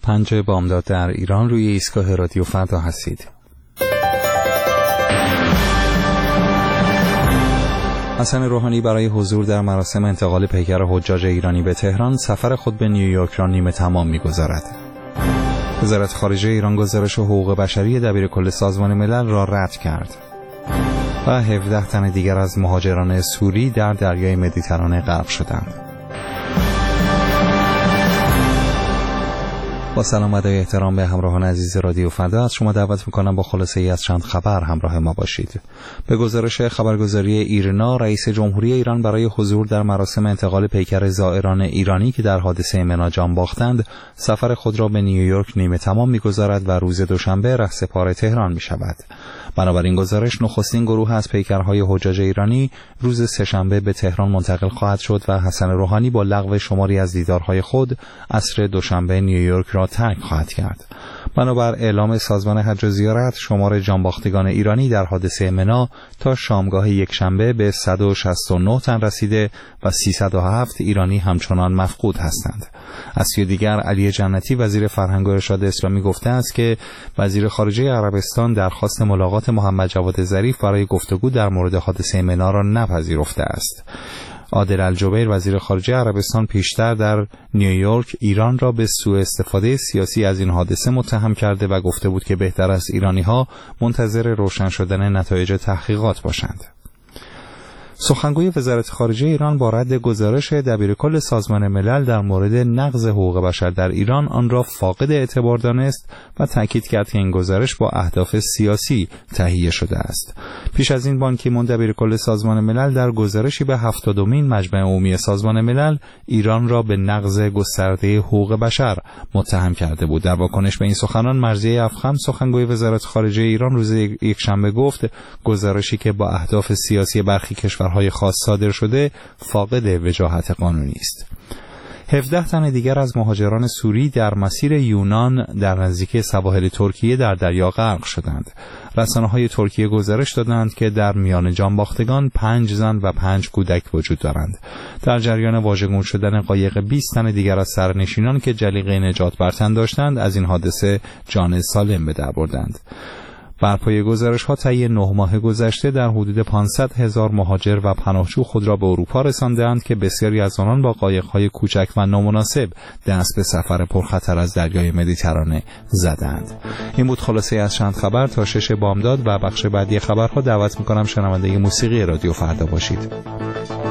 5 بامداد در ایران روی ایستگاه رادیو فردا هستید. حسن روحانی برای حضور در مراسم انتقال پیکر حجاج ایرانی به تهران سفر خود به نیویورک را نیمه تمام می‌گذارد. وزارت خارجه ایران گزارش حقوق بشری دبیرکل سازمان ملل را رد کرد و 17 تن دیگر از مهاجران سوری در دریای مدیترانه غرق شدند. با سلام و احترام به همراهان عزیز رادیو فردا از شما دعوت می‌کنم با خلاصه ای از چند خبر همراه ما باشید. به گزارش خبرگزاری ایرنا، رئیس جمهوری ایران برای حضور در مراسم انتقال پیکر زائران ایرانی که در حادثه منا جان باختند، سفر خود را به نیویورک نیمه تمام می‌گذارد و روز دوشنبه رهسپار تهران می‌شود. بنابراین گزارش نخستین گروه از پیکرهای حجاج ایرانی روز سه‌شنبه به تهران منتقل خواهد شد و حسن روحانی با لغو شماری از دیدارهای خود عصر دوشنبه نیویورک را ترک خواهد کرد. بنابر اعلام سازمان حج و زیارت، شمار جانباختگان ایرانی در حادثه منا تا شامگاه یکشنبه به 169 تن رسیده و 307 ایرانی همچنان مفقود هستند. از سوی دیگر، علی جنتی وزیر فرهنگ و ارشاد اسلامی گفته است که وزیر خارجه عربستان درخواست ملاقات محمد جواد ظریف برای گفتگو در مورد حادثه منا را نپذیرفته است. عادل الجبیر وزیر خارجه عربستان پیشتر در نیویورک ایران را به سوء استفاده سیاسی از این حادثه متهم کرده و گفته بود که بهتر است ایرانی‌ها منتظر روشن شدن نتایج تحقیقات باشند. سخنگوی وزارت خارجه ایران با رد گزارش دبیرکل سازمان ملل در مورد نقض حقوق بشر در ایران آن را فاقد اعتبار دانست و تاکید کرد که این گزارش با اهداف سیاسی تهیه شده است. پیش از این بان کی مون دبیرکل سازمان ملل در گزارشی به 70مین مجمع عمومی سازمان ملل ایران را به نقض گسترده حقوق بشر متهم کرده بود. در واکنش به این سخنان، مرضیه افخم سخنگوی وزارت خارجه ایران روز یکشنبه گفت گزارشی که با اهداف سیاسی برخی کشورهای خاص صادر شده فاقد وجاهت قانونی است. 17 تن دیگر از مهاجران سوری در مسیر یونان در نزدیکی سواحل ترکیه در دریا غرق شدند. رسانه‌های ترکیه گزارش دادند که در میان جانباختگان 5 زن و 5 کودک وجود دارند. در جریان واژگون شدن قایق 20 تن دیگر از سرنشینان که جلیقه نجات بر تن داشتند از این حادثه جان سالم به در بردند. بر پایه گزارش‌ها طی 9 ماه گذشته در حدود 500,000 مهاجر و پناهجو خود را به اروپا رساندند که بسیاری از آنان با قایق‌های کوچک و نامناسب دست به سفر پرخطر از دریای مدیترانه زدند. این بود خلاصه از چند خبر. تا 6 بامداد و بخش بعدی خبرها دعوت می‌کنم شنونده موسیقی رادیو فردا باشید.